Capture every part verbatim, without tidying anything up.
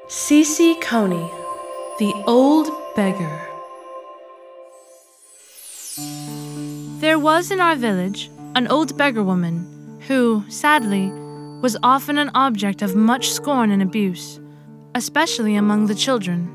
Cece Coney, the Old Beggar. There was in our village an old beggar woman who, sadly, was often an object of much scorn and abuse, especially among the children.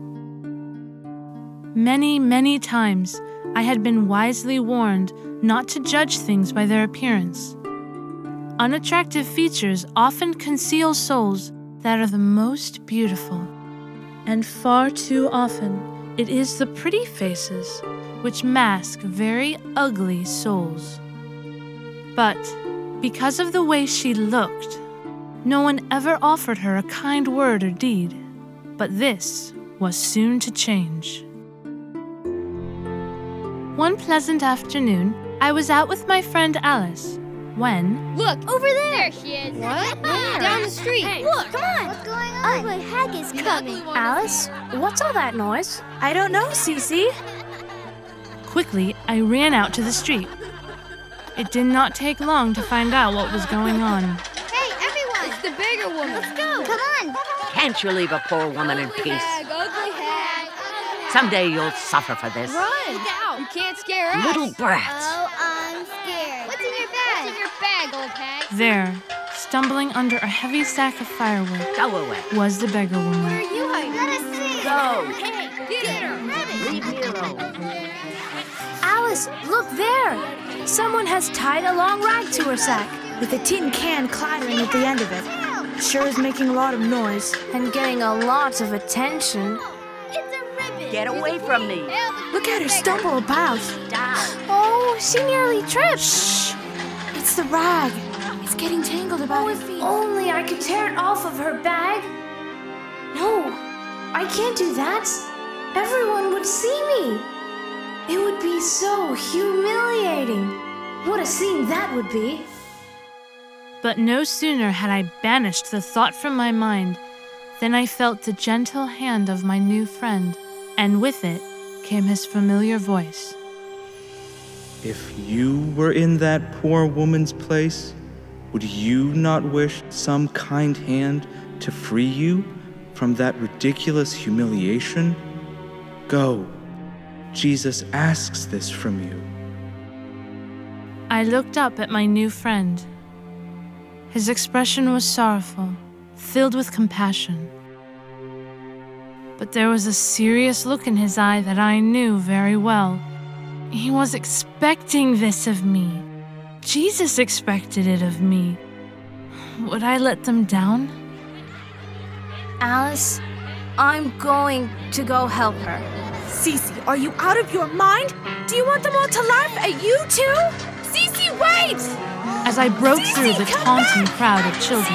Many, many times I had been wisely warned not to judge things by their appearance. Unattractive features often conceal souls that are the most beautiful, and far too often it is the pretty faces which mask very ugly souls. But because of the way she looked, no one ever offered her a kind word or deed. But this was soon to change. One pleasant afternoon, I was out with my friend Alice when... Look, over there! There she is. What? Where? Down the street. Hey, Look, come on. What's going on? Ugly hag is coming. Alice, what's all that noise? I don't know, Cece. Quickly, I ran out to the street. It did not take long to find out what was going on. Hey, everyone! It's the beggar woman. Let's go. Come on. Can't you leave a poor woman in Ugly peace? hag, ugly hag. Someday you'll suffer for this. Run! Look out! You can't scare us. Little brats. Oh, I'm scared. What's in your bag? What's in your bag, old hag? There, stumbling under a heavy sack of firewood, Go away. was the beggar Where woman. are you hiding? Let us see. Go. Hey, get her. Leave me alone. Alice, look there! Someone has tied a long rag to her sack, With a tin can clattering at the end of it. Sure is making a lot of noise. and getting a lot of attention. It's a ribbon. Get away from me. Look at her stumble about. Stop. Oh, she nearly tripped. Shh! It's the rag. It's getting tangled about her feet. Only I could tear it off of her bag. No, I can't do that. Everyone would see me. It would be so humiliating. What a scene that would be. But no sooner had I banished the thought from my mind than I felt the gentle hand of my new friend, and with it came his familiar voice. If you were in that poor woman's place, would you not wish some kind hand to free you from that ridiculous humiliation? Go. Jesus asks this from you. I looked up at my new friend. His expression was sorrowful, filled with compassion. But there was a serious look in his eye that I knew very well. He was expecting this of me. Jesus expected it of me. Would I let them down? Alice, I'm going to go help her. Cece, are you out of your mind? Do you want them all to laugh at you too? Cece, wait! As I broke Cece, through the come taunting back! crowd of children,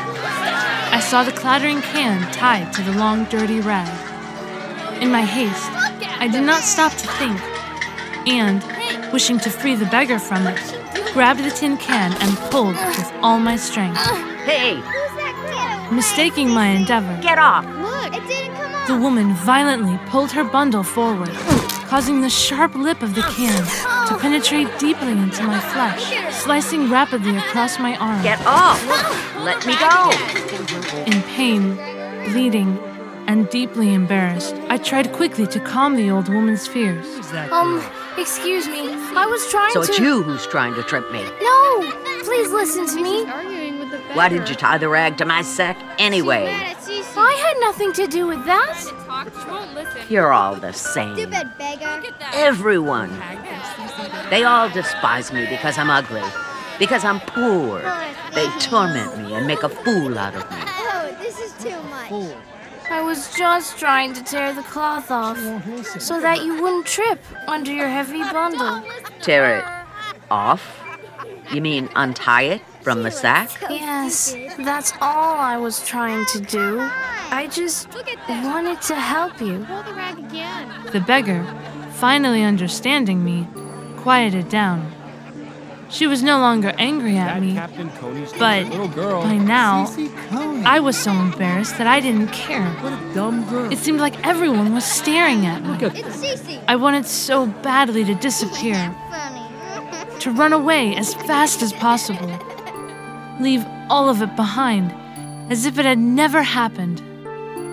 I saw the clattering can tied to the long, dirty rag. In my haste, I did not stop to think, and, wishing to free the beggar from it, grabbed the tin can and pulled with all my strength. Hey, Who's that kid? Mistaking my endeavor, get off. Look, it didn't come off. the woman violently pulled her bundle forward, causing the sharp lip of the can to penetrate deeply into my flesh, slicing rapidly across my arm. Get off. Let me go. In pain, bleeding, and deeply embarrassed, I tried quickly to calm the old woman's fears. Um, excuse me. I was trying So to... it's you who's trying to trip me. No! Please listen to me. Arguing with the beggar. Why did you tie the rag to my sack anyway? Mad at Cece. I had nothing to do with that. You're all the same. Stupid beggar. Everyone. They all despise me because I'm ugly, because I'm poor. They torment me and make a fool out of me. Oh, this is too much. I was just trying to tear the cloth off so that you wouldn't trip under your heavy bundle. Tear it off? You mean untie it from the sack? Yes, that's all I was trying to do. I just wanted to help you. Pull the rag again. The beggar, finally understanding me, quieted down. She was no longer angry at me, but by now, I was so embarrassed that I didn't care. What a dumb girl. It seemed like everyone was staring at me. It's Cece. I wanted so badly to disappear, Funny. to run away as fast as possible, leave all of it behind, as if it had never happened.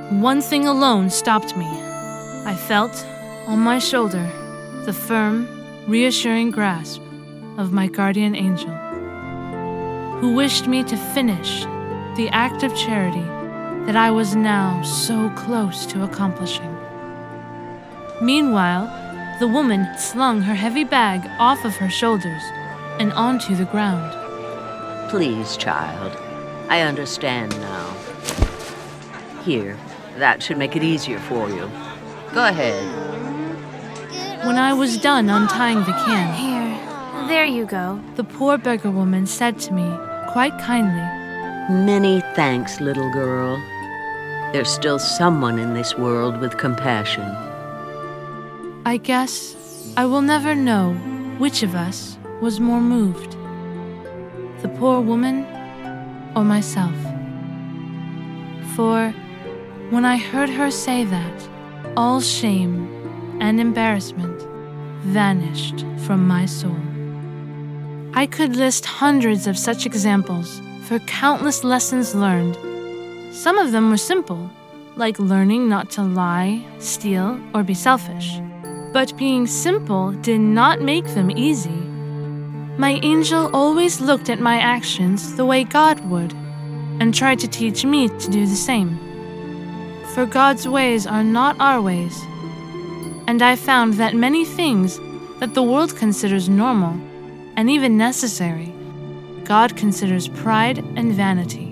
One thing alone stopped me. I felt, on my shoulder, the firm, reassuring grasp of my guardian angel, who wished me to finish the act of charity that I was now so close to accomplishing. Meanwhile, the woman slung her heavy bag off of her shoulders and onto the ground. Please, child. I understand now. Here, that should make it easier for you. Go ahead. When I was done untying the can, Here, there you go. the poor beggar woman said to me, quite kindly, Many thanks, little girl. There's still someone in this world with compassion. I guess I will never know which of us was more moved, the poor woman or myself. For when I heard her say that, all shame and embarrassment vanished from my soul. I could list hundreds of such examples for countless lessons learned. Some of them were simple, like learning not to lie, steal, or be selfish. But being simple did not make them easy. My angel always looked at my actions the way God would, and tried to teach me to do the same. For God's ways are not our ways, and I found that many things that the world considers normal and even necessary, God considers pride and vanity.